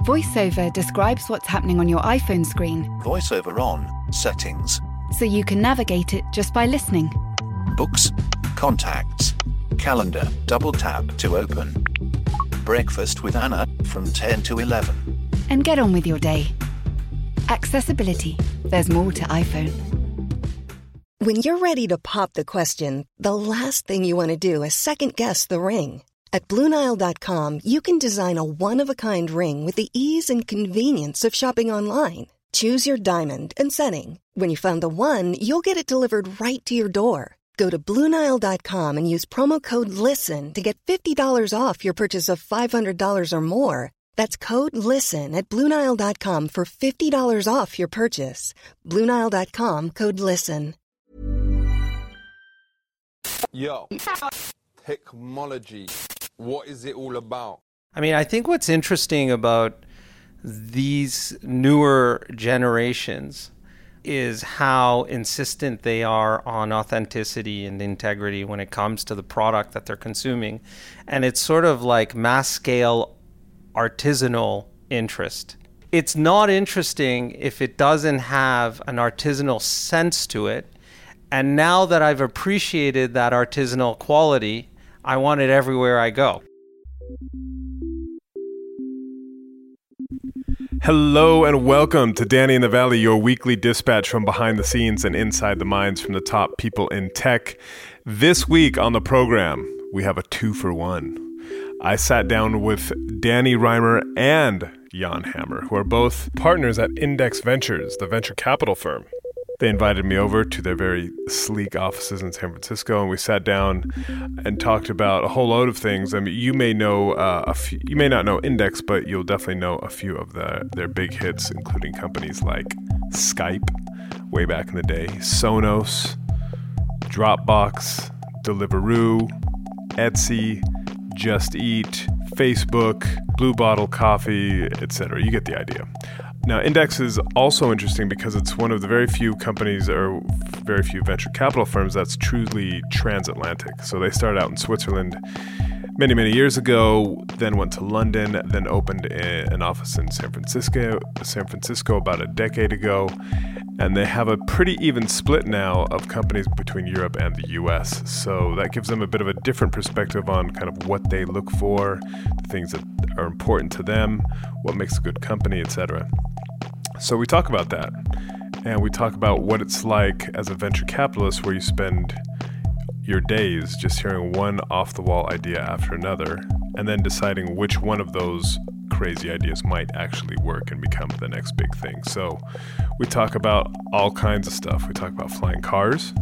VoiceOver describes what's happening on your iPhone screen. VoiceOver on, settings. So you can navigate it just by listening. Books, contacts, calendar, double tap to open. Breakfast with Anna from 10 to 11. And get on with your day. Accessibility. There's more to iPhone. When you're ready to pop the question, the last thing you want to do is second-guess the ring. At BlueNile.com, you can design a one-of-a-kind ring with the ease and convenience of shopping online. Choose your diamond and setting. When you find the one, you'll get it delivered right to your door. Go to BlueNile.com and use promo code LISTEN to get $50 off your purchase of $500 or more. That's code LISTEN at BlueNile.com for $50 off your purchase. BlueNile.com, code LISTEN. Yo, technology, what is it all about? I mean, I think what's interesting about these newer generations is how insistent they are on authenticity and integrity when it comes to the product that they're consuming. And it's sort of like mass scale artisanal interest. It's not interesting if it doesn't have an artisanal sense to it. And now that I've appreciated that artisanal quality, I want it everywhere I go. Hello and welcome to Danny in the Valley, your weekly dispatch from behind the scenes and inside the minds from the top people in tech. This week on the program, we have a 2-for-1. I sat down with Danny Rimer and Jan Hammer, who are both partners at Index Ventures, the venture capital firm. They invited me over to their very sleek offices in San Francisco, and we sat down and talked about a whole load of things. I mean, you may know you may not know Index, but you'll definitely know a few of their big hits, including companies like Skype, way back in the day, Sonos, Dropbox, Deliveroo, Etsy, Just Eat, Facebook, Blue Bottle Coffee, etc. You get the idea. Now, Index is also interesting because it's one of the very few companies or very few venture capital firms that's truly transatlantic. So they started out in Switzerland many, many years ago, then went to London, then opened an office in San Francisco about a decade ago. And they have a pretty even split now of companies between Europe and the US. So that gives them a bit of a different perspective on kind of what they look for, the things that are important to them, what makes a good company, etc. So we talk about that. And we talk about what it's like as a venture capitalist where you spend your days just hearing one off-the-wall idea after another and then deciding which one of those crazy ideas might actually work and become the next big thing. So we talk about all kinds of stuff. We talk about flying cars,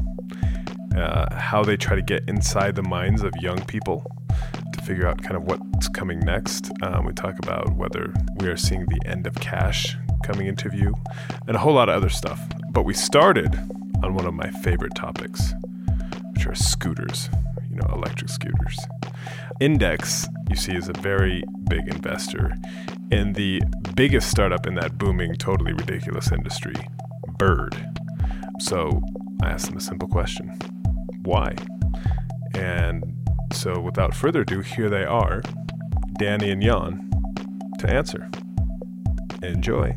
how they try to get inside the minds of young people to figure out kind of what's coming next. We talk about whether we are seeing the end of cash coming into view and a whole lot of other stuff. But we started on one of my favorite topics, which are scooters, electric scooters. Index, you see, is a very big investor in the biggest startup in that booming, totally ridiculous industry, Bird. So I asked them a simple question. Why? And so without further ado, here they are, Danny and Jan, to answer. Enjoy.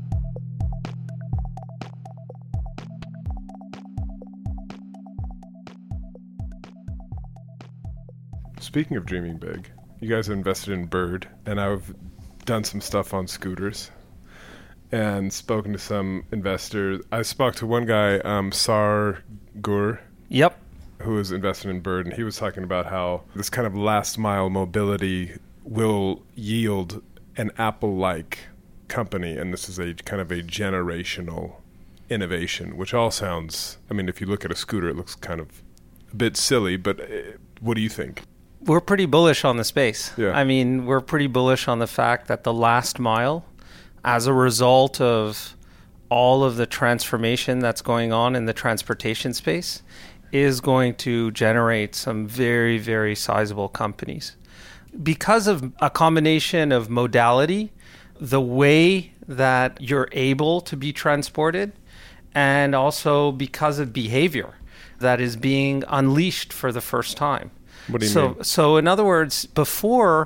Speaking of dreaming big, you guys have invested in Bird, and I've done some stuff on scooters and spoken to some investors. I spoke to one guy, Sar Gur. Yep. Who is invested in Bird, and he was talking about how this kind of last mile mobility will yield an Apple-like company, and this is a kind of a generational innovation, which all sounds, I mean, if you look at a scooter, it looks kind of a bit silly, but what do you think? We're pretty bullish on the space. Yeah. I mean, we're pretty bullish on the fact that the last mile, as a result of all of the transformation that's going on in the transportation space, is going to generate some very, very sizable companies. Because of a combination of modality, the way that you're able to be transported, and also because of behavior that is being unleashed for the first time. What do you mean? So in other words, before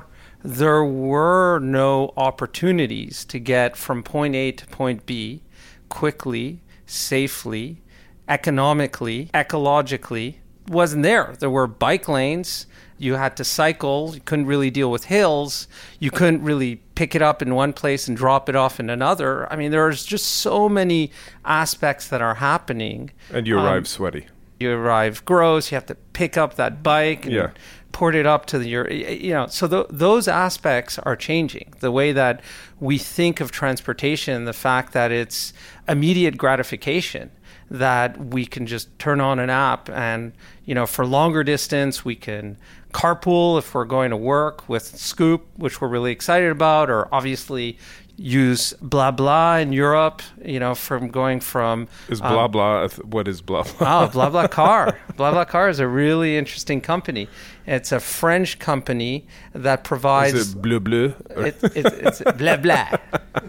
there were no opportunities to get from point A to point B quickly, safely, economically, ecologically. Wasn't there. There were bike lanes. You had to cycle. You couldn't really deal with hills. You couldn't really pick it up in one place and drop it off in another. I mean, there's just so many aspects that are happening. And you arrive sweaty. You arrive gross. You have to pick up that bike and port it up to so those aspects are changing. The way that we think of transportation, the fact that it's immediate gratification, that we can just turn on an app and, for longer distance, we can carpool if we're going to work with Scoop, which we're really excited about, or obviously use BlaBla in Europe, from going from... Is BlaBla, what is BlaBla? BlaBlaCar. BlaBlaCar is a really interesting company. It's a French company that provides... Is it bleu? It's BlaBla.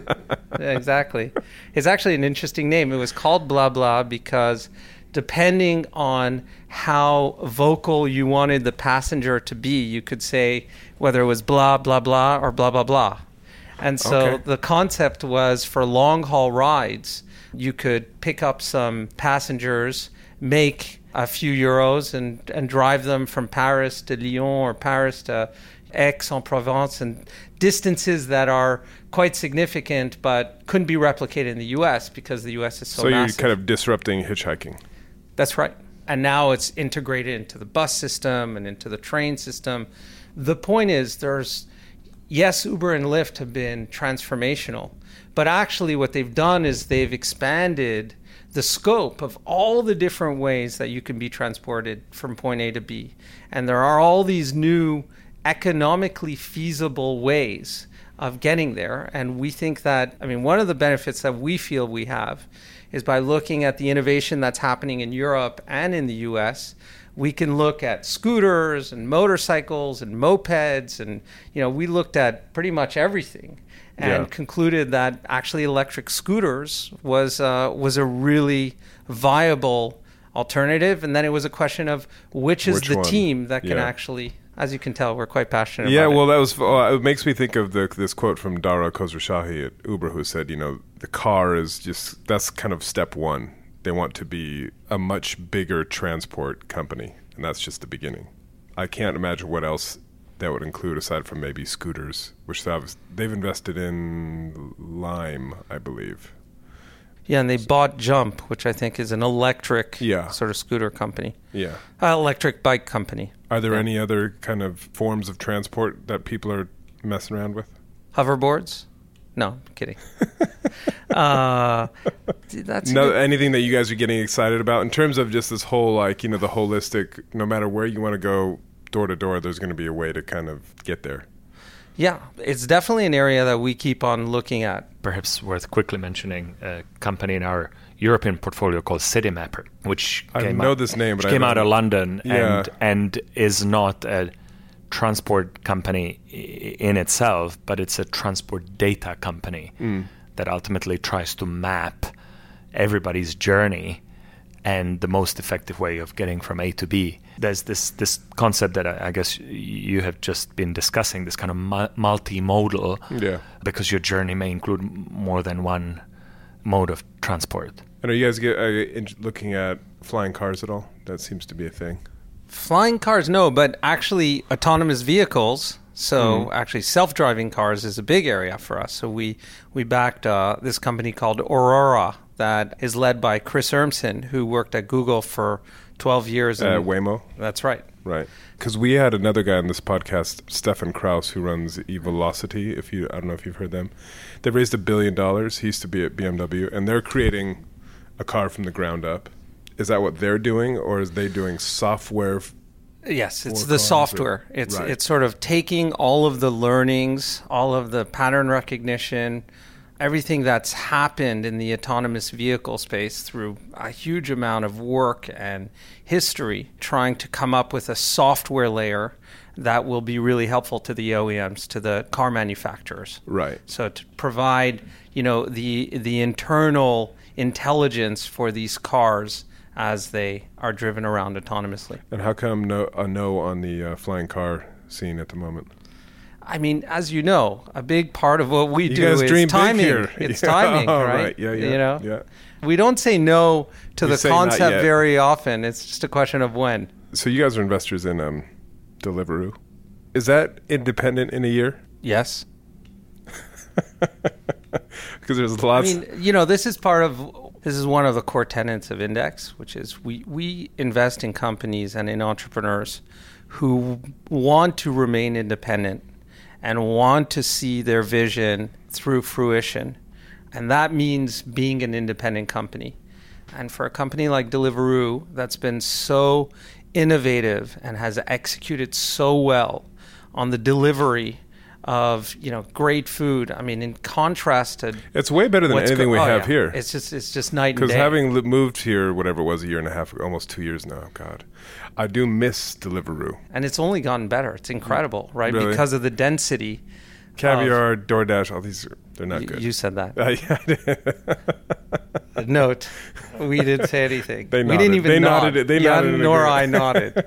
Exactly. It's actually an interesting name. It was called BlaBla because depending on how vocal you wanted the passenger to be, you could say whether it was blah, blah, blah, or blah, blah, blah. And so the concept was for long haul rides, you could pick up some passengers, make a few euros and drive them from Paris to Lyon or Paris to Aix-en-Provence, and distances that are quite significant but couldn't be replicated in the U.S. because the U.S. is so massive. So you're kind of disrupting hitchhiking. That's right. And now it's integrated into the bus system and into the train system. The point is yes, Uber and Lyft have been transformational, but actually what they've done is they've expanded the scope of all the different ways that you can be transported from point A to B. And there are all these new economically feasible ways of getting there. And we think that, one of the benefits that we feel we have is by looking at the innovation that's happening in Europe and in the US, we can look at scooters and motorcycles and mopeds, and we looked at pretty much everything and concluded that actually electric scooters was a really viable alternative. And then it was a question of which is the team that can actually, as you can tell, we're quite passionate about it. Yeah, well, it makes me think of this quote from Dara Khosrowshahi at Uber, who said, the car is that's kind of step one. They want to be a much bigger transport company, and that's just the beginning. I can't imagine what else that would include aside from maybe scooters, which they've invested in Lime, I believe. Yeah, and they bought Jump, which I think is an electric sort of scooter company. Yeah. Electric bike company. Are there any other kind of forms of transport that people are messing around with? Hoverboards? No, I'm kidding. Anything that you guys are getting excited about in terms of just this whole, the holistic, no matter where you want to go, door to door, there's going to be a way to kind of get there. Yeah, it's definitely an area that we keep on looking at. Perhaps worth quickly mentioning a company in our European portfolio called Citymapper, which came out of London and is not a transport company in itself, but it's a transport data company that ultimately tries to map everybody's journey and the most effective way of getting from A to B. There's this concept that I guess you have just been discussing, this kind of multimodal, because your journey may include more than one mode of transport. And are you guys looking at flying cars at all? That seems to be a thing. Flying cars, no, but actually autonomous vehicles. So actually self-driving cars is a big area for us. So we backed this company called Aurora that is led by Chris Urmson, who worked at Google for 12 years. Waymo? That's right. Right. Because we had another guy on this podcast, Stefan Kraus, who runs eVelocity. I don't know if you've heard them. They raised $1 billion. He used to be at BMW, and they're creating a car from the ground up. Is that what they're doing, or is they doing software? Yes, it's the software. It's sort of taking all of the learnings, all of the pattern recognition, everything that's happened in the autonomous vehicle space through a huge amount of work and history, trying to come up with a software layer that will be really helpful to the OEMs, to the car manufacturers. Right. So to provide, the internal intelligence for these cars as they are driven around autonomously. And how come a no on the flying car scene at the moment? I mean, as you know, a big part of what we do is timing. It's timing, right? Yeah. You know? Yeah. We don't say no to the concept very often. It's just a question of when. So you guys are investors in Deliveroo. Is that independent in a year? Yes. Because there's lots. I mean, you know, this is one of the core tenets of Index, which is we invest in companies and in entrepreneurs who want to remain independent and want to see their vision through fruition. And that means being an independent company. And for a company like Deliveroo that's been so innovative and has executed so well on the delivery of, you know, great food. I mean, in contrast to... It's way better than anything we have here. It's just night and day. Because having moved here, whatever it was, a year and a half, almost 2 years now, God, I do miss Deliveroo. And it's only gotten better. It's incredible, right? Really? Because of the density. Caviar, DoorDash, all these, they're not good. You said that. Yeah. Note, we didn't say anything. They nodded. We didn't even nod. They nodded. Nor I nodded.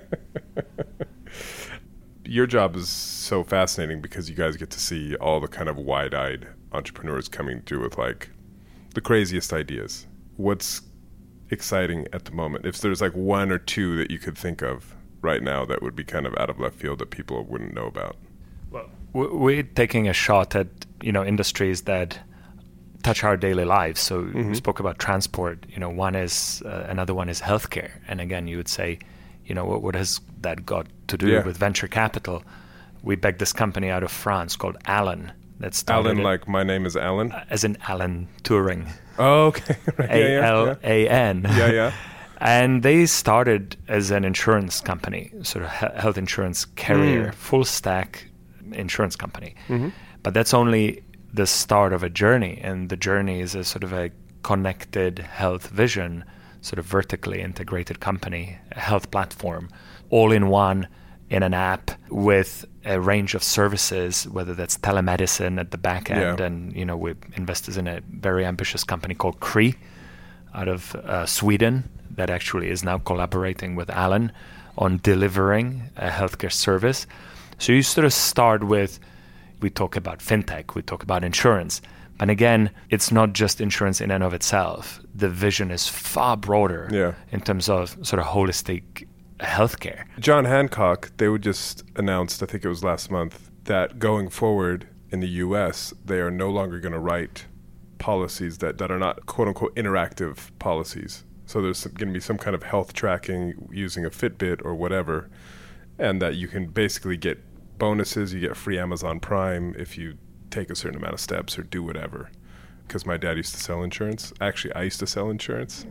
Your job is so fascinating because you guys get to see all the kind of wide-eyed entrepreneurs coming through with like the craziest ideas. What's exciting at the moment? If there's like one or two that you could think of right now that would be kind of out of left field that people wouldn't know about. Well, we're taking a shot at, you know, industries that touch our daily lives. So we spoke about transport. You know, one is another one is healthcare. And again, you would say, you know, what has that got to do with venture capital? We backed this company out of France called Alan. Alan, like my name is Alan? As in Alan Turing. Oh, okay. Right. A-L-A-N. Yeah. And they started as an insurance company, sort of health insurance carrier, full stack insurance company. But that's only the start of a journey. And the journey is a sort of a connected health vision, sort of vertically integrated company, a health platform, all in one, in an app with a range of services, whether that's telemedicine at the back end. And, you know, we're investors in a very ambitious company called Kry out of Sweden that actually is now collaborating with Alan on delivering a healthcare service. So you sort of start with, we talk about fintech, we talk about insurance. And again, it's not just insurance in and of itself. The vision is far broader in terms of sort of holistic healthcare. John Hancock, they would just announced, I think it was last month, that going forward in the US, they are no longer going to write policies that are not quote-unquote interactive policies. So there's going to be some kind of health tracking using a Fitbit or whatever, and that you can basically get bonuses, you get free Amazon Prime if you take a certain amount of steps or do whatever. Because my dad used to sell insurance. Actually, I used to sell insurance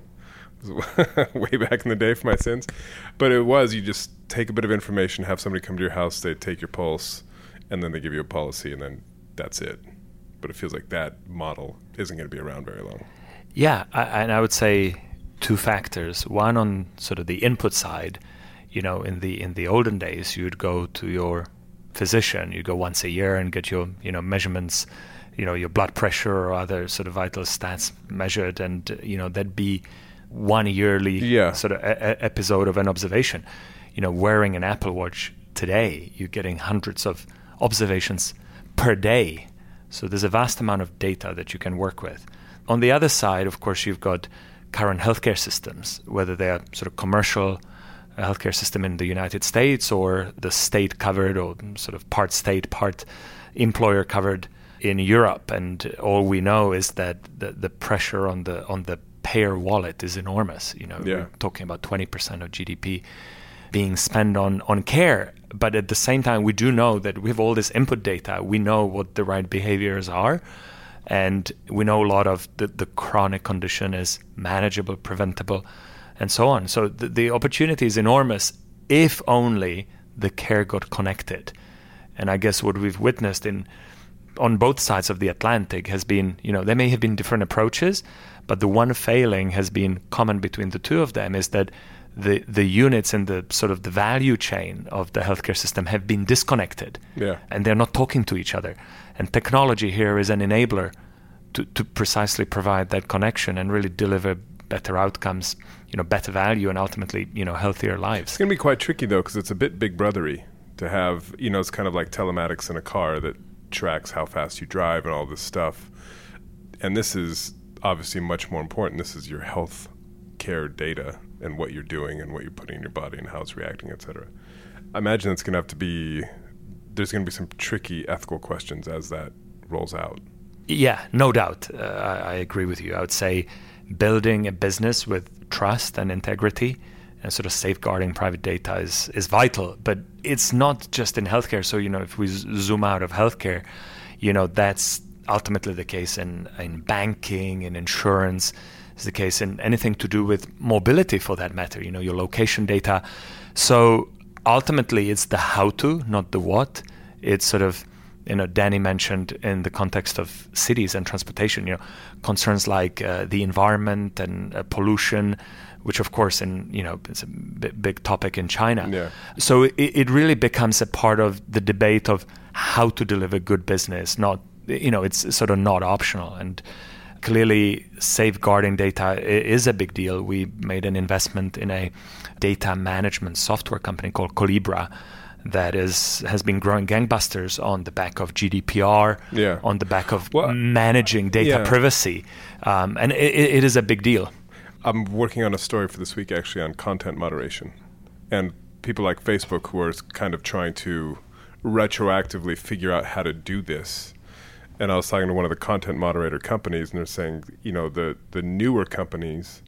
way back in the day for my sins. But it was, you just take a bit of information, have somebody come to your house, they take your pulse, and then they give you a policy, and then that's it. But it feels like that model isn't going to be around very long. Yeah, and I would say two factors. One on sort of the input side, you know, in the olden days, you'd go to your physician, you go once a year and get your, you know, measurements, you know, your blood pressure or other sort of vital stats measured, and, you know, that'd be one yearly sort of episode of an observation. You know, wearing an Apple Watch today, you're getting hundreds of observations per day. So there's a vast amount of data that you can work with. On the other side, of course, you've got current healthcare systems, whether they are sort of commercial healthcare system in the United States or the state covered or sort of part state, part employer covered in Europe. And all we know is that the pressure on the payer wallet is enormous. You know, we're talking about 20% of GDP being spent on care. But at the same time, we do know that with all this input data, we know what the right behaviors are. And we know a lot of the chronic condition is manageable, preventable, and so on. So the opportunity is enormous if only the care got connected. And I guess what we've witnessed on both sides of the Atlantic has been, you know, there may have been different approaches, but the one failing has been common between the two of them is that the units in the sort of the value chain of the healthcare system have been disconnected. And they're not talking to each other. And technology here is an enabler to precisely provide that connection and really deliver better outcomes, you know, better value, and ultimately, you know, healthier lives. It's going to be quite tricky, though, because it's a bit big brothery to have, it's kind of like telematics in a car that tracks how fast you drive and all this stuff. And this is obviously much more important. This is your health care data and what you're doing and what you're putting in your body and how it's reacting, et cetera. I imagine it's going to have to be, there's going to be some tricky ethical questions as that rolls out. Yeah, no doubt. I agree with you. I would say building a business with trust and integrity and sort of safeguarding private data is vital. But it's not just in healthcare. So, if we zoom out of healthcare, that's ultimately the case in banking, in insurance. It's the case in anything to do with mobility, for that matter, your location data. So ultimately, it's the how-to, not the what. It's sort of, Danny mentioned in the context of cities and transportation, concerns like the environment and pollution, which of course, it's a big topic in China. Yeah. So it really becomes a part of the debate of how to deliver good business. Not, it's sort of not optional. And clearly, safeguarding data is a big deal. We made an investment in a data management software company called Collibra that has been growing gangbusters on the back of GDPR, on the back of managing data privacy. And it is a big deal. I'm working on a story for this week actually on content moderation. And people like Facebook who are kind of trying to retroactively figure out how to do this. And I was talking to one of the content moderator companies, and they're saying, the newer companies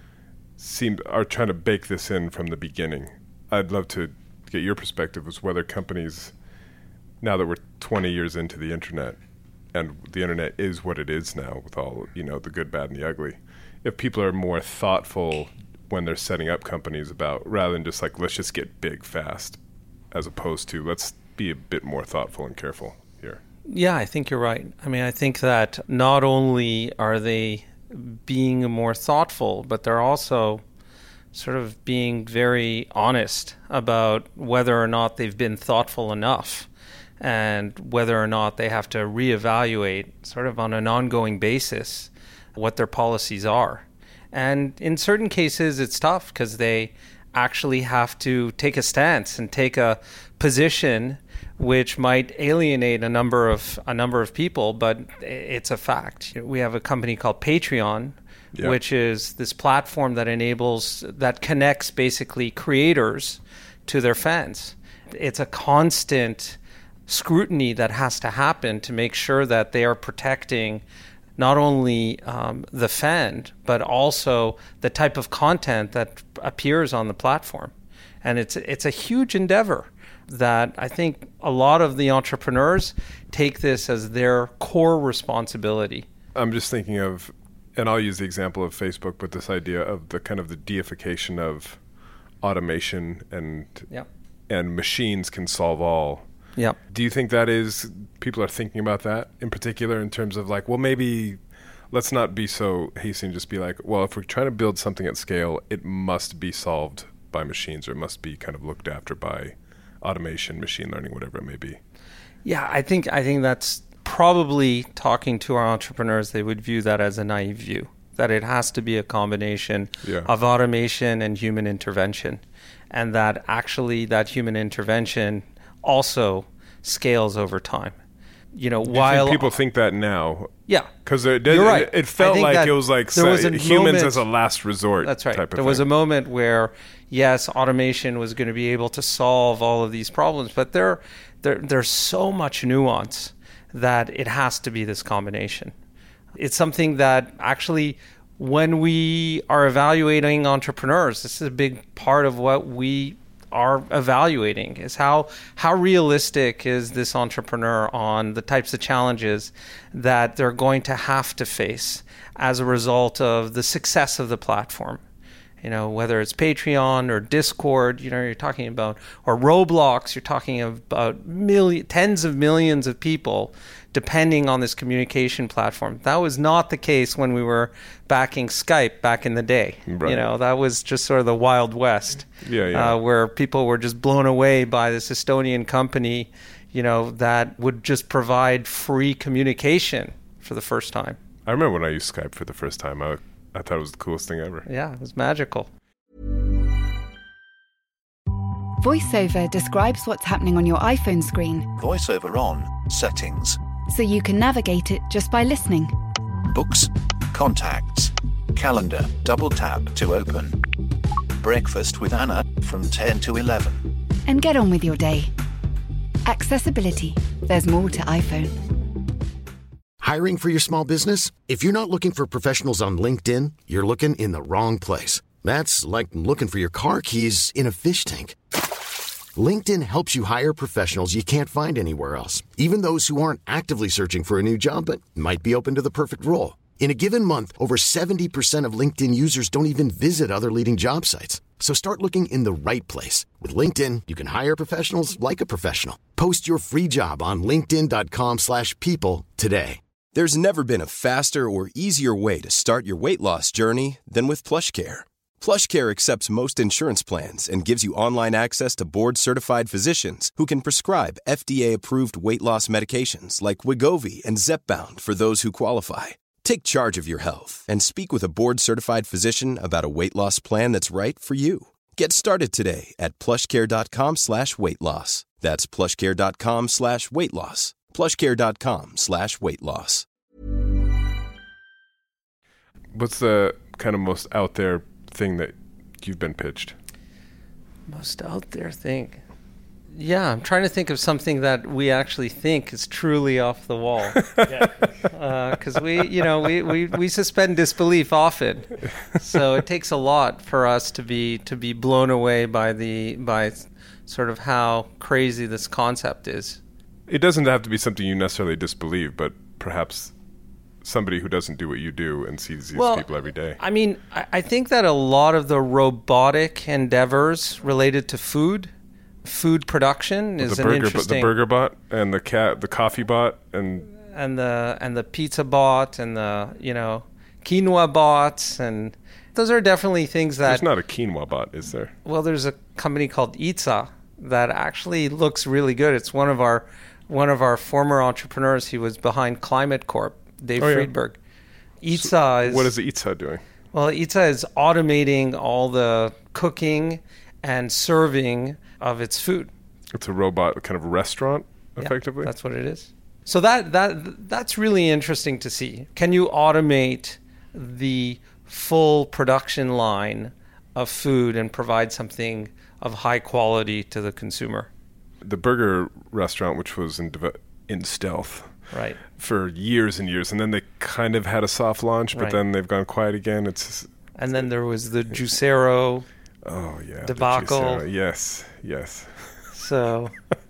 are trying to bake this in from the beginning. I'd love to get your perspective as whether companies, now that we're 20 years into the internet, and the internet is what it is now with all, the good, bad, and the ugly, if people are more thoughtful when they're setting up companies about, rather than just like, let's just get big fast, as opposed to let's be a bit more thoughtful and careful here. Yeah, I think you're right. I mean, I think that not only are they being more thoughtful, but they're also sort of being very honest about whether or not they've been thoughtful enough and whether or not they have to reevaluate sort of on an ongoing basis what their policies are. And in certain cases, it's tough because they actually have to take a stance and take a position which might alienate a number of people, but it's a fact. We have a company called Patreon, which is this platform that connects basically creators to their fans. It's a constant scrutiny that has to happen to make sure that they are protecting not only the fan, but also the type of content that appears on the platform. And it's a huge endeavor that I think a lot of the entrepreneurs take this as their core responsibility. I'm just thinking of, and I'll use the example of Facebook, but this idea of the kind of the deification of automation and machines can solve all. Yeah. Do you think people are thinking about that in particular in terms of like, well, maybe let's not be so hasty and just be like, well, if we're trying to build something at scale, it must be solved by machines, or it must be kind of looked after by automation, machine learning, whatever it may be. Yeah, I think that's probably, talking to our entrepreneurs, they would view that as a naive view, that it has to be a combination of automation and human intervention, and that actually that human intervention also scales over time. While people think that now, because you're right. It felt like it was like humans as a last resort. That's right. Type of there was a moment where, yes, automation was going to be able to solve all of these problems, but there's so much nuance that it has to be this combination. It's something that actually, when we are evaluating entrepreneurs, this is a big part of what we are evaluating, is how realistic is this entrepreneur on the types of challenges that they're going to have to face as a result of the success of the platform. Whether it's Patreon or Discord, you're talking about, or Roblox, you're talking about tens of millions of people depending on this communication platform. That was not the case when we were backing Skype back in the day. Right. That was just sort of the Wild West, where people were just blown away by this Estonian company, that would just provide free communication for the first time. I remember when I used Skype for the first time. I thought it was the coolest thing ever. Yeah, it was magical. VoiceOver describes what's happening on your iPhone screen, VoiceOver on, settings, so you can navigate it just by listening. books, contacts, calendar, double tap to open. Breakfast with Anna from 10 to 11. And get on with your day. Accessibility. There's more to iPhone. Hiring for your small business? If you're not looking for professionals on LinkedIn, you're looking in the wrong place. That's like looking for your car keys in a fish tank. LinkedIn helps you hire professionals you can't find anywhere else, even those who aren't actively searching for a new job but might be open to the perfect role. In a given month, over 70% of LinkedIn users don't even visit other leading job sites. So start looking in the right place. With LinkedIn, you can hire professionals like a professional. Post your free job on linkedin.com/people today. There's never been a faster or easier way to start your weight loss journey than with PlushCare. PlushCare accepts most insurance plans and gives you online access to board-certified physicians who can prescribe FDA-approved weight loss medications like Wegovy and Zepbound for those who qualify. Take charge of your health and speak with a board-certified physician about a weight loss plan that's right for you. Get started today at plushcare.com/weight loss. That's plushcare.com/weight loss. plushcare.com/weight loss. What's the kind of most out there thing that you've been pitched? Most out there thing? Yeah, I'm trying to think of something that we actually think is truly off the wall. Because we suspend disbelief often, so it takes a lot for us to be blown away by sort of how crazy this concept is. It doesn't have to be something you necessarily disbelieve, but perhaps somebody who doesn't do what you do and sees these people every day. I mean, I think that a lot of the robotic endeavors related to food production is an interesting. The burger bot and the coffee bot and the pizza bot and the quinoa bots, and those are definitely things that. There's not a quinoa bot, is there? Well, there's a company called Itza that actually looks really good. It's one of our former entrepreneurs. He was behind Climate Corp, Dave Friedberg. Itza is. What is Itza doing? Well, Itza is automating all the cooking and serving of its food. It's a robot kind of restaurant, effectively? Yeah, that's what it is. So that's really interesting to see. Can you automate the full production line of food and provide something of high quality to the consumer? The burger restaurant, which was in stealth right for years and years, and then they kind of had a soft launch, but then they've gone quiet again. And then there was the Juicero debacle. Yes. So,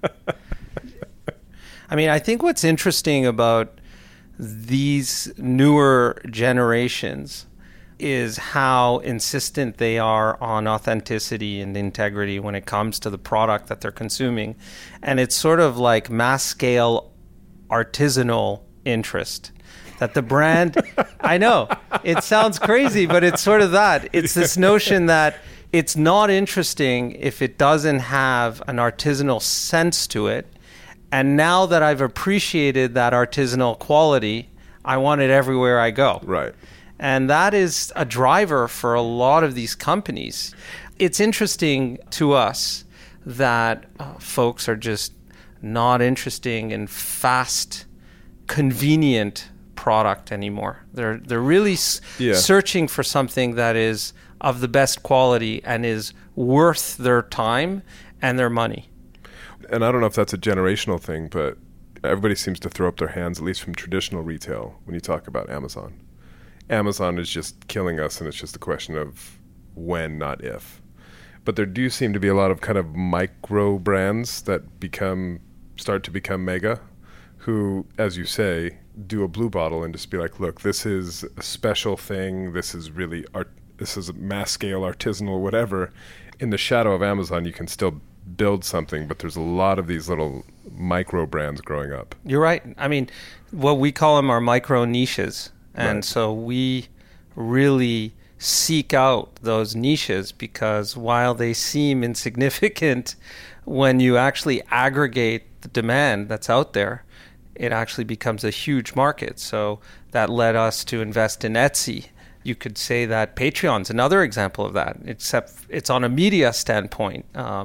I mean, I think what's interesting about these newer generations is how insistent they are on authenticity and integrity when it comes to the product that they're consuming. And it's sort of like mass scale artisanal interest that the brand, I know, it sounds crazy, but it's sort of that. It's this notion that it's not interesting if it doesn't have an artisanal sense to it. And now that I've appreciated that artisanal quality, I want it everywhere I go. Right. And that is a driver for a lot of these companies. It's interesting to us that folks are just not interested in fast, convenient product anymore. They're really searching for something that is of the best quality and is worth their time and their money. And I don't know if that's a generational thing, but everybody seems to throw up their hands, at least from traditional retail, when you talk about Amazon. Amazon is just killing us, and it's just a question of when, not if. But there do seem to be a lot of kind of micro brands that start to become mega, who, as you say, do a blue bottle and just be like, look, this is a special thing. This is really this is a mass scale, artisanal, whatever. In the shadow of Amazon, you can still build something, but there's a lot of these little micro brands growing up. You're right. I mean, what we call them are micro niches. And so we really seek out those niches because while they seem insignificant, when you actually aggregate the demand that's out there, it actually becomes a huge market. So that led us to invest in Etsy. You could say that Patreon's another example of that, except it's on a media standpoint,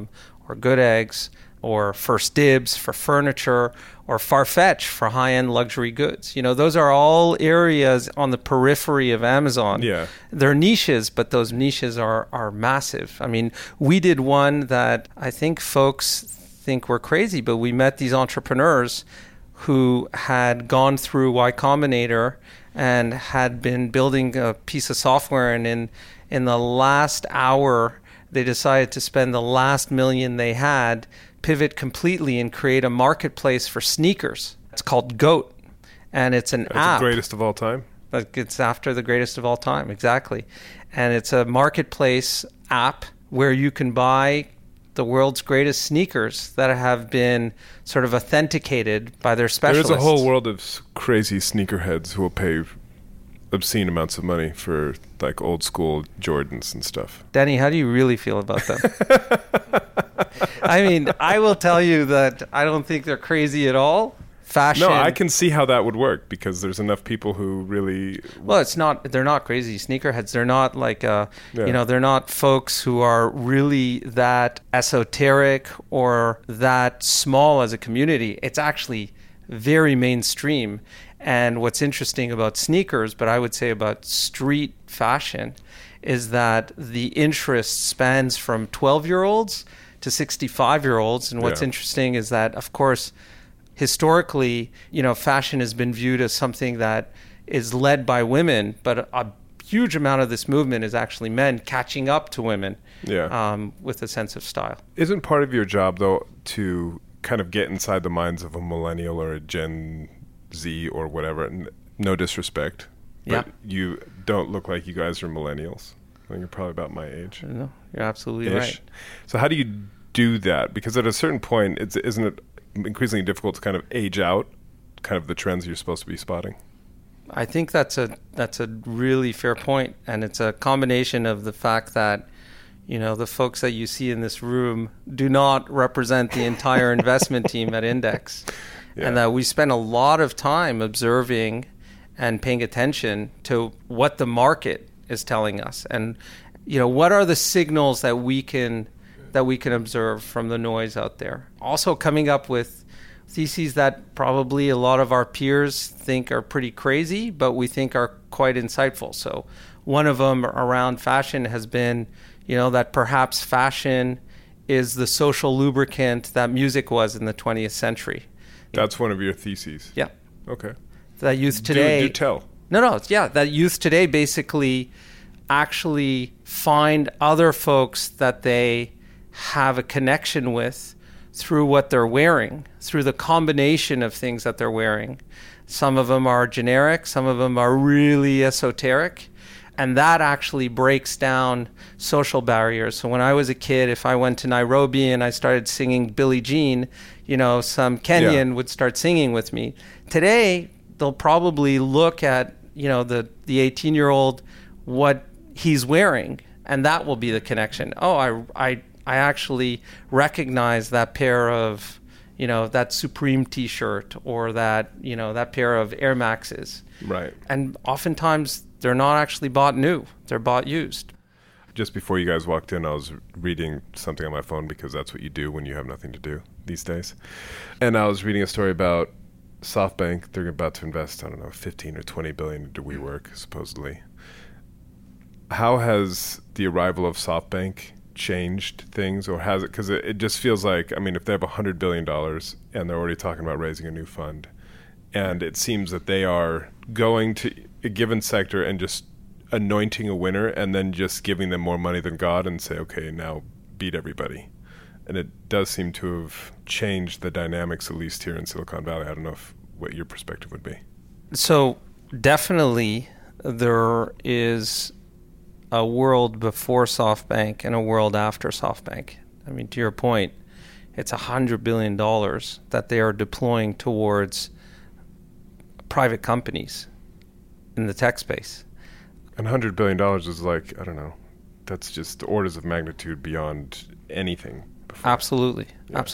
or Good Eggs, or First Dibs for furniture, or Farfetch for high-end luxury goods. Those are all areas on the periphery of Amazon. Yeah. They're niches, but those niches are massive. I mean, we did one that I think folks think we're crazy, but we met these entrepreneurs who had gone through Y Combinator and had been building a piece of software, and in the last hour, they decided to spend the last $1 million they had, pivot completely and create a marketplace for sneakers. It's called GOAT, and it's an app. The greatest of all time? It's after the greatest of all time, exactly. And it's a marketplace app where you can buy the world's greatest sneakers that have been sort of authenticated by their specialists. There's a whole world of crazy sneakerheads who will pay obscene amounts of money for like old school Jordans and stuff. Danny, how do you really feel about them? I mean, I will tell you that I don't think they're crazy at all. Fashion. No, I can see how that would work because there's enough people who really... Well, they're not crazy sneakerheads. They're not like, they're not folks who are really that esoteric or that small as a community. It's actually very mainstream. And what's interesting about sneakers, but I would say about street fashion, is that the interest spans from 12-year-olds to 65-year-olds. And what's interesting is that, of course, historically, fashion has been viewed as something that is led by women, but a huge amount of this movement is actually men catching up to women with a sense of style. Isn't part of your job, though, to kind of get inside the minds of a millennial or a Gen Z or whatever? No disrespect, but you don't look like you guys are millennials. I think you're probably about my age. No, you're absolutely right. So how do you do that? Because at a certain point, isn't it increasingly difficult to kind of age out kind of the trends you're supposed to be spotting? I think that's a really fair point, and it's a combination of the fact that the folks that you see in this room do not represent the entire investment team at Index, and that we spend a lot of time observing and paying attention to what the market is telling us, and what are the signals that we can observe from the noise out there. Also coming up with theses that probably a lot of our peers think are pretty crazy, but we think are quite insightful. So one of them around fashion has been, that perhaps fashion is the social lubricant that music was in the 20th century. That's one of your theses? Yeah. Okay. That youth today... Do tell. No, that youth today basically actually find other folks that they have a connection with through what they're wearing, through the combination of things that they're wearing. Some of them are generic, some of them are really esoteric, and that actually breaks down social barriers. So when I was a kid, if I went to Nairobi and I started singing Billie Jean, some Kenyan would start singing with me. Today, they'll probably look at, the 18-year-old, what he's wearing, and that will be the connection. Oh, I actually recognize that pair of, that Supreme T-shirt or that, that pair of Air Maxes. Right. And oftentimes they're not actually bought new. They're bought used. Just before you guys walked in, I was reading something on my phone because that's what you do when you have nothing to do these days. And I was reading a story about SoftBank. They're about to invest, 15 or 20 billion into WeWork, supposedly. How has the arrival of SoftBank changed things, or has it? Because it just feels like, if they have $100 billion and they're already talking about raising a new fund, and it seems that they are going to a given sector and just anointing a winner and then just giving them more money than God and say, okay, now beat everybody. And it does seem to have changed the dynamics, at least here in Silicon Valley. I don't know what your perspective would be. So definitely there is a world before SoftBank and a world after SoftBank. To your point, it's $100 billion that they are deploying towards private companies in the tech space. And $100 billion is like, that's just orders of magnitude beyond anything before. Absolutely.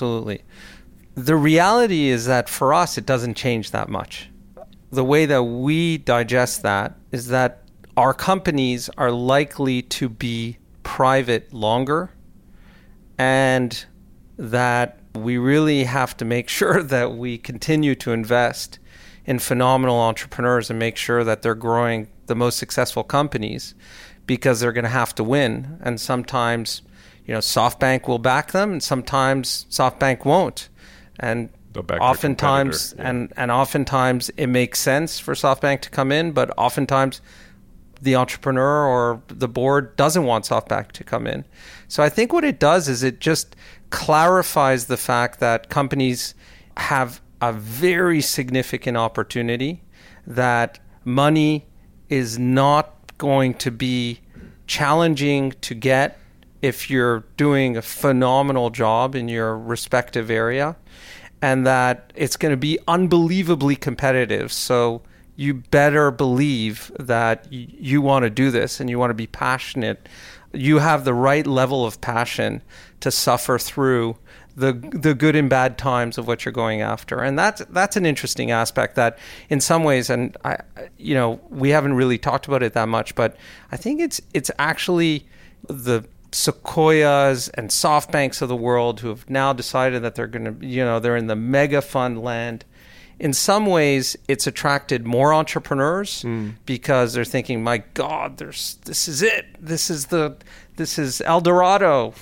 The reality is that for us, it doesn't change that much. The way that we digest that is that our companies are likely to be private longer, and that we really have to make sure that we continue to invest in phenomenal entrepreneurs and make sure that they're growing the most successful companies, because they're going to have to win. And sometimes, SoftBank will back them, and sometimes SoftBank won't. And oftentimes, and oftentimes it makes sense for SoftBank to come in, but oftentimes the entrepreneur or the board doesn't want SoftBank to come in. So I think what it does is it just clarifies the fact that companies have a very significant opportunity, that money is not going to be challenging to get if you're doing a phenomenal job in your respective area, and that it's going to be unbelievably competitive. So you better believe that you want to do this and you want to be passionate. You have the right level of passion to suffer through the good and bad times of what you're going after. And that's an interesting aspect that in some ways, and we haven't really talked about it that much, but I think it's actually the Sequoias and SoftBanks of the world who have now decided that they're going to, they're in the mega fund land. In some ways, it's attracted more entrepreneurs because they're thinking, my God, this is it. This is El Dorado.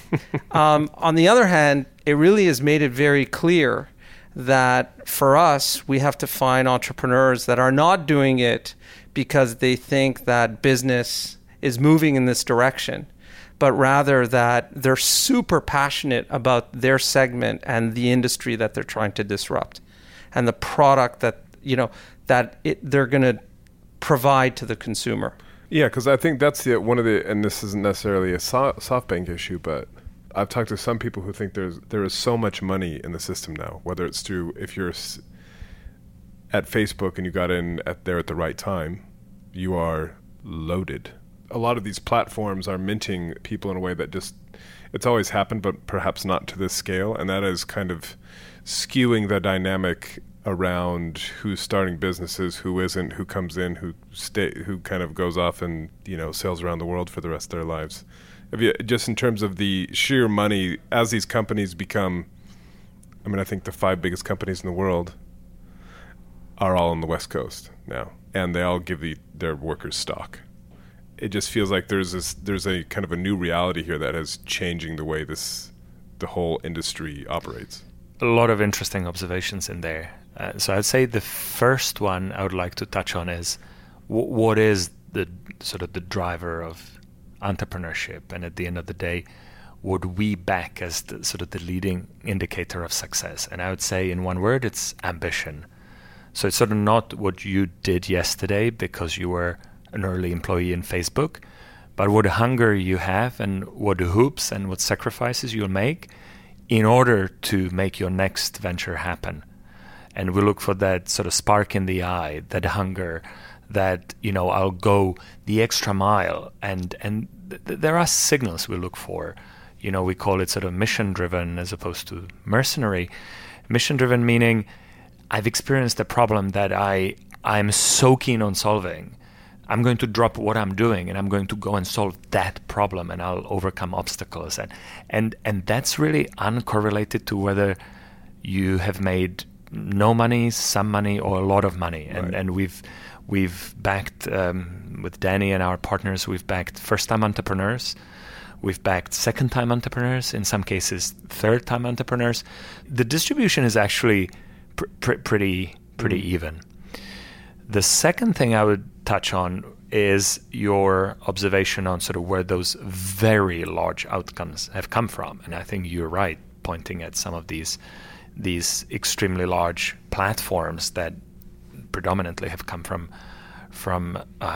On the other hand, it really has made it very clear that for us, we have to find entrepreneurs that are not doing it because they think that business is moving in this direction, but rather that they're super passionate about their segment and the industry that they're trying to disrupt, and the product that they're going to provide to the consumer. Yeah, because I think that's and this isn't necessarily a SoftBank issue, but I've talked to some people who think there is so much money in the system now, whether it's through, if you're at Facebook and you got in there at the right time, you are loaded. A lot of these platforms are minting people in a way that just, it's always happened, but perhaps not to this scale, and that is kind of skewing the dynamic around who's starting businesses, who isn't, who comes in, who kind of goes off and sails around the world for the rest of their lives. Just in terms of the sheer money, as these companies become, I think the 5 biggest companies in the world are all on the West Coast now, and they all give their workers stock. It just feels like there's a kind of a new reality here that is changing the way the whole industry operates. A lot of interesting observations in there. So I'd say the first one I would like to touch on is what is the sort of the driver of entrepreneurship, and at the end of the day, what we back as the sort of the leading indicator of success. And I would say in one word, it's ambition. So it's sort of not what you did yesterday because you were an early employee in Facebook, but what hunger you have and what hoops and what sacrifices you'll make in order to make your next venture happen. And we look for that sort of spark in the eye, that hunger, that, I'll go the extra mile. And there are signals we look for. We call it sort of mission-driven as opposed to mercenary. Mission-driven meaning I've experienced a problem that I'm so keen on solving. I'm going to drop what I'm doing and I'm going to go and solve that problem, and I'll overcome obstacles. And that's really uncorrelated to whether you have made no money, some money, or a lot of money. Right. And we've backed, with Danny and our partners, we've backed first-time entrepreneurs. We've backed second-time entrepreneurs, in some cases third-time entrepreneurs. The distribution is actually pretty even. The second thing I would touch on is your observation on sort of where those very large outcomes have come from. And I think you're right, pointing at some of these extremely large platforms that predominantly have come from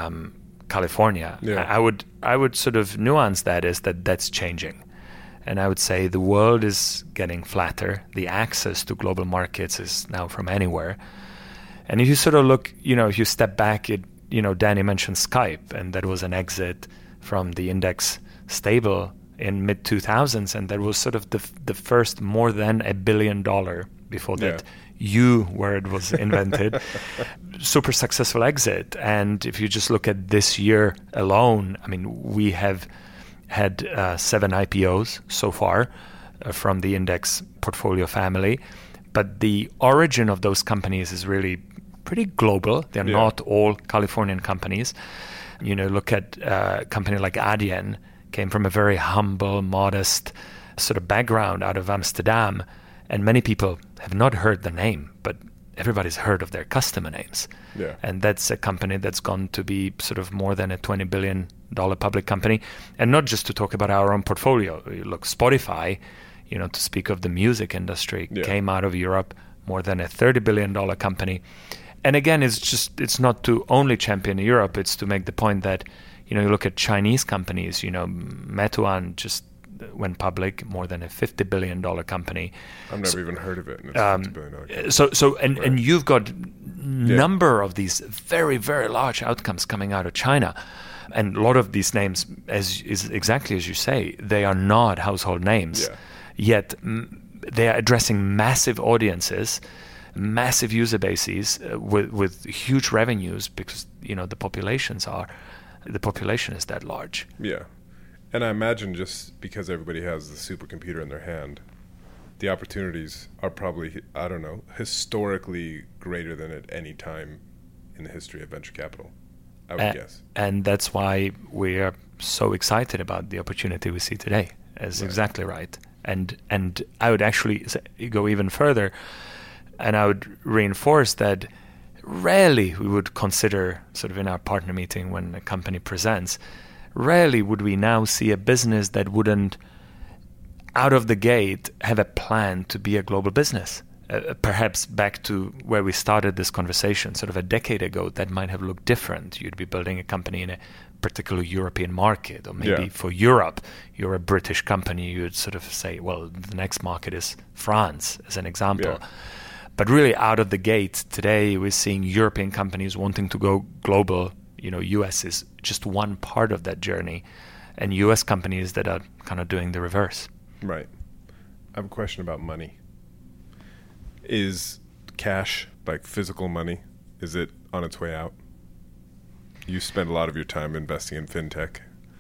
California. Yeah. I would sort of nuance that is that's changing. And I would say the world is getting flatter. The access to global markets is now from anywhere. And if you sort of look, if you step back, Danny mentioned Skype, and that was an exit from the index stable in mid-2000s, and that was sort of the first more than $1 billion before that where it was invented. Super successful exit. And if you just look at this year alone, we have had 7 IPOs so far. from the Index portfolio family. But the origin of those companies is really pretty global. They're not all Californian companies. Look at a company like Adyen, came from a very humble, modest sort of background out of Amsterdam. And many people have not heard the name, but everybody's heard of their customer names. Yeah. And that's a company that's gone to be sort of more than a $20 billion public company. And not just to talk about our own portfolio. You look, Spotify, to speak of the music industry, came out of Europe, more than a $30 billion company. And again, it's not to only champion Europe, it's to make the point that, you look at Chinese companies, Meituan just went public, more than a $50 billion company. I've never even heard of it. And it's $50 billion. And you've got number of these very, very large outcomes coming out of China. And a lot of these names, is exactly as you say, they are not household names. Yeah. Yet they are addressing massive audiences, massive user bases with huge revenues because, the population is that large. Yeah. And I imagine just because everybody has the supercomputer in their hand, the opportunities are probably, I don't know, historically greater than at any time in the history of venture capital, I would guess. And that's why we are so excited about the opportunity we see today. That's exactly right. And I would actually go even further, and I would reinforce that rarely we would consider, sort of in our partner meeting when a company presents, rarely would we now see a business that wouldn't, out of the gate, have a plan to be a global business. Perhaps back to where we started this conversation, sort of a decade ago, that might have looked different. You'd be building a company in a particular European market, or maybe for Europe, you're a British company, you'd sort of say, well, the next market is France, as an example. Yeah. But really, out of the gate, today we're seeing European companies wanting to go global. US is just one part of that journey, and US companies that are kind of doing the reverse. Right. I have a question about money. Is cash, like physical money, is it on its way out? You spend a lot of your time investing in fintech.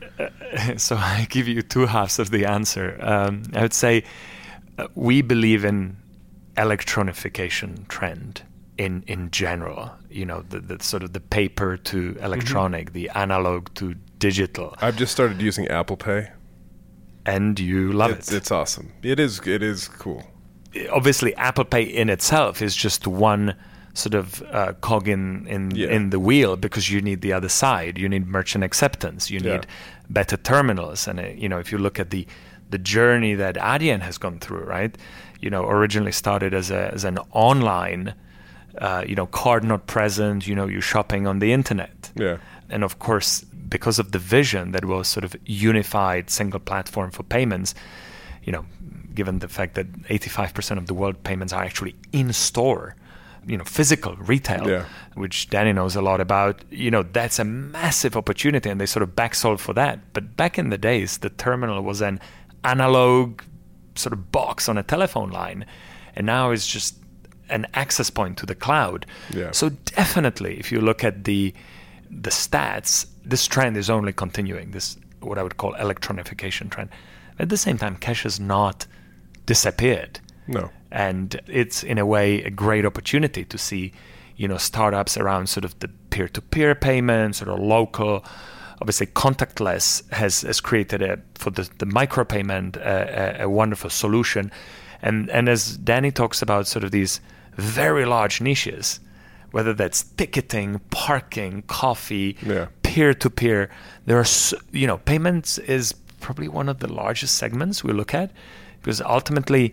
So I give you two halves of the answer. I would say we believe in electronification trend in general. The sort of the paper to electronic, the analog to digital. I've just started using Apple Pay. And you love it. It's awesome. It is cool. Obviously, Apple Pay in itself is just one sort of cog in the wheel, because you need the other side. You need merchant acceptance. You need better terminals. And if you look at the journey that Adyen has gone through, right? Originally started as an online, card not present. You're shopping on the internet. Yeah. And of course, because of the vision that was sort of unified single platform for payments, given the fact that 85% of the world payments are actually in store, physical retail, which Danny knows a lot about, that's a massive opportunity, and they sort of backsold for that. But back in the days, the terminal was an analog sort of box on a telephone line, and now it's just an access point to the cloud. Yeah. So definitely, if you look at the stats, this trend is only continuing, this what I would call electronification trend. At the same time, cash has not disappeared. No. And it's, in a way, a great opportunity to see, startups around sort of the peer-to-peer payments, sort of local. Obviously, contactless has created for the micropayment a wonderful solution. And as Danny talks about sort of these very large niches, whether that's ticketing, parking, coffee, peer-to-peer, there are, payments is probably one of the largest segments we look at, because ultimately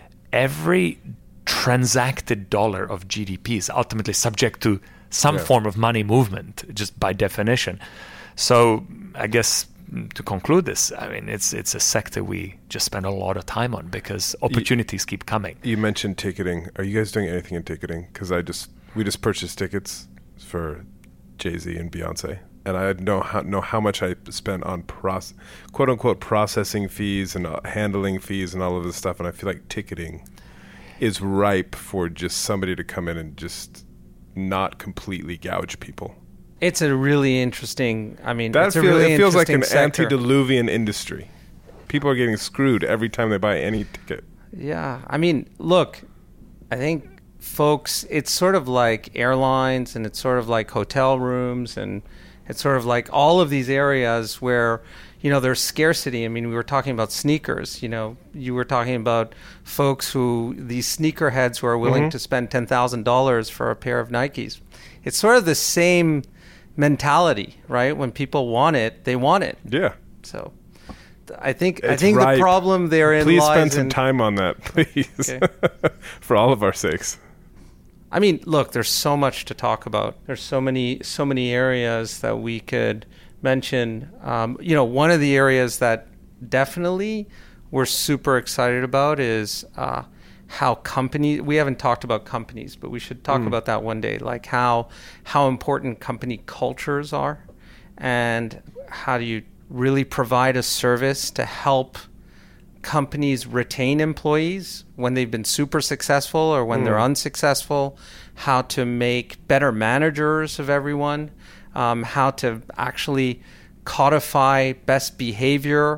every transacted dollar of GDP is ultimately subject to some form of money movement, just by definition. So I guess to conclude this, I mean, it's a sector we just spend a lot of time on because opportunities keep coming. You mentioned ticketing. Are you guys doing anything in ticketing? Because we just purchased tickets for Jay-Z and Beyonce. And I know how much I spent on quote unquote processing fees and handling fees and all of this stuff. And I feel like ticketing is ripe for just somebody to come in and just not completely gouge people. It's a really interesting. I mean, it feels like an antediluvian industry. People are getting screwed every time they buy any ticket. Yeah. I mean, look, I think folks, it's sort of like airlines, and it's sort of like hotel rooms, and it's sort of like all of these areas where, there's scarcity. I mean, we were talking about sneakers. You were talking about folks these sneakerheads who are willing to spend $10,000 for a pair of Nikes. It's sort of the same mentality, right? When people want it, they want it. Yeah. So I think the problem therein Please lies spend some time on that, please, okay. For all of our sakes. I mean, look, there's so much to talk about. There's so many areas that we could mention. One of the areas that definitely we're super excited about is how companies. We haven't talked about companies, but we should talk about that one day. Like how important company cultures are, and how do you really provide a service to help companies retain employees when they've been super successful or when they're unsuccessful, how to make better managers of everyone, how to actually codify best behavior.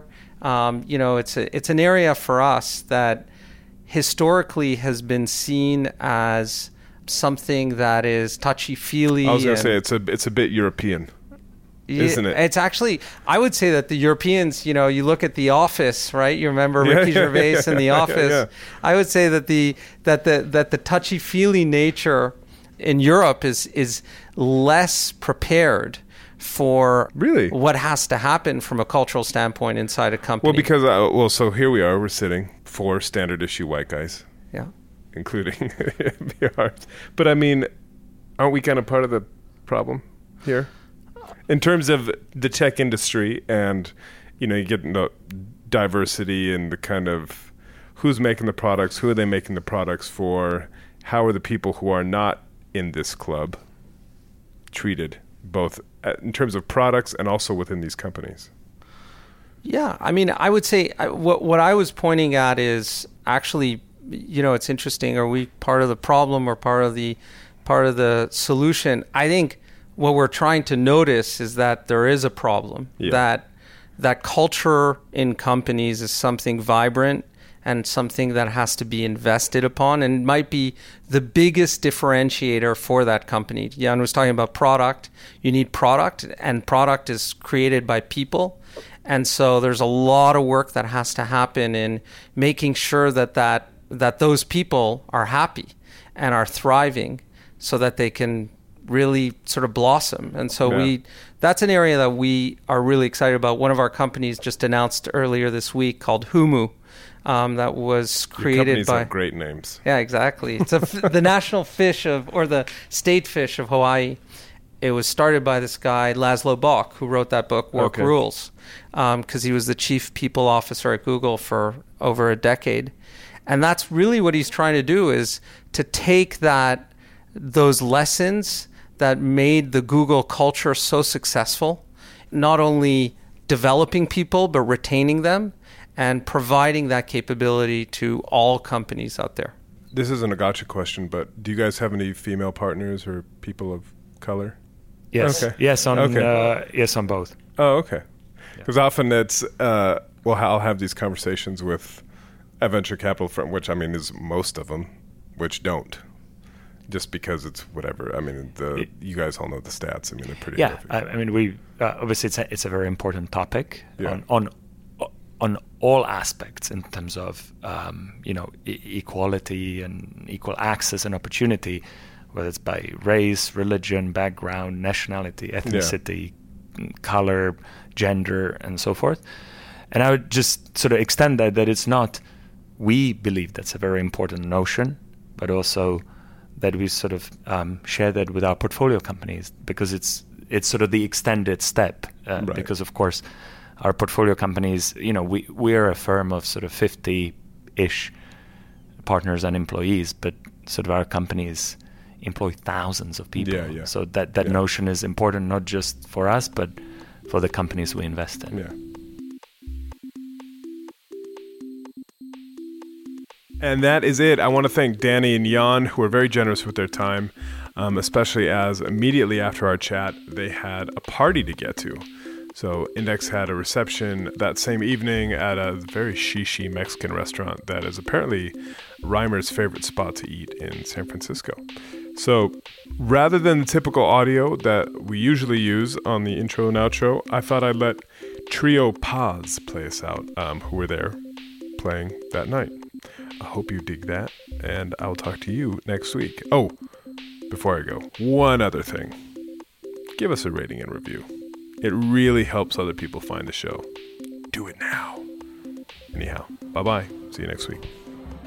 It's an area for us that historically has been seen as something that is touchy-feely. I was going to say it's a bit European. Isn't it? It's actually, I would say that the Europeans, you look at The Office, right? You remember Ricky Gervais in The Office. Yeah. I would say that the touchy-feely nature in Europe is less prepared for what has to happen from a cultural standpoint inside a company. Well, because so here we are, we're sitting 4 standard issue white guys, including BRs. But I mean, aren't we kind of part of the problem here? In terms of the tech industry, and you get the diversity and the kind of who's making the products, who are they making the products for, how are the people who are not in this club treated, both in terms of products and also within these companies? Yeah, I mean, I would say what I was pointing at is actually, it's interesting. Are we part of the problem or part of the solution? I think what we're trying to notice is that there is a problem, that culture in companies is something vibrant and something that has to be invested upon, and might be the biggest differentiator for that company. Jan was talking about product. You need product, and product is created by people. And so there's a lot of work that has to happen in making sure that those people are happy and are thriving so that they can really sort of blossom. And so that's an area that we are really excited about. One of our companies just announced earlier this week called Humu, that was created by... have great names. Yeah, exactly. It's the national fish or the state fish of Hawaii. It was started by this guy, Laszlo Bock, who wrote that book, Work Rules, because he was the chief people officer at Google for over a decade. And that's really what he's trying to do, is to take those lessons that made the Google culture so successful, not only developing people, but retaining them and providing that capability to all companies out there. This isn't a gotcha question, but do you guys have any female partners or people of color? Yes. Okay. Yes, on both. Oh, okay. Because often it's, I'll have these conversations with a venture capital firm, which I mean is most of them, which don't. Just because it's whatever. I mean, you guys all know the stats. I mean, they're pretty. Yeah, I mean, we obviously it's a very important topic on all aspects in terms of equality and equal access and opportunity, whether it's by race, religion, background, nationality, ethnicity, color, gender, and so forth. And I would just sort of extend that it's not. We believe that's a very important notion, but also that we sort of share that with our portfolio companies, because it's sort of the extended step. Because of course, our portfolio companies, we are a firm of sort of 50-ish partners and employees, but sort of our companies employ thousands of people. Yeah. So that notion is important, not just for us, but for the companies we invest in. Yeah. And that is it. I want to thank Danny and Jan, who are very generous with their time, especially as immediately after our chat, they had a party to get to. So Index had a reception that same evening at a very shishi Mexican restaurant that is apparently Reimer's favorite spot to eat in San Francisco. So rather than the typical audio that we usually use on the intro and outro, I thought I'd let Trio Paz play us out, who were there playing that night. I hope you dig that, and I'll talk to you next week. Oh, before I go, one other thing. Give us a rating and review. It really helps other people find the show. Do it now. Anyhow, bye-bye. See you next week.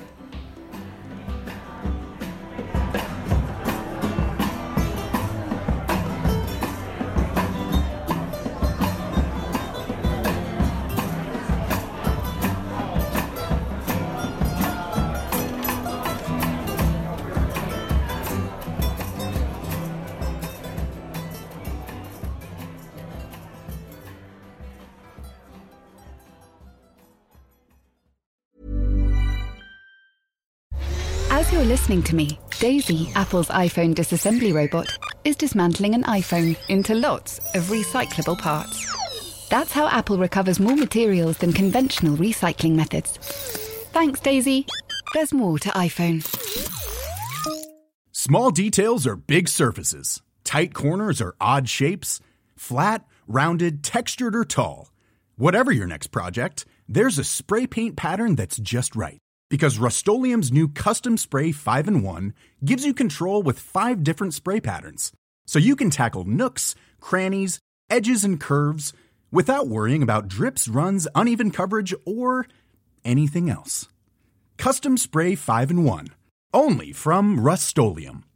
As you're listening to me, Daisy, Apple's iPhone disassembly robot, is dismantling an iPhone into lots of recyclable parts. That's how Apple recovers more materials than conventional recycling methods. Thanks, Daisy. There's more to iPhone. Small details are big surfaces. Tight corners are odd shapes. Flat, rounded, textured, or tall. Whatever your next project, there's a spray paint pattern that's just right. Because Rust-Oleum's new Custom Spray 5-in-1 gives you control with 5 different spray patterns. So you can tackle nooks, crannies, edges, and curves without worrying about drips, runs, uneven coverage, or anything else. Custom Spray 5-in-1. Only from Rust-Oleum.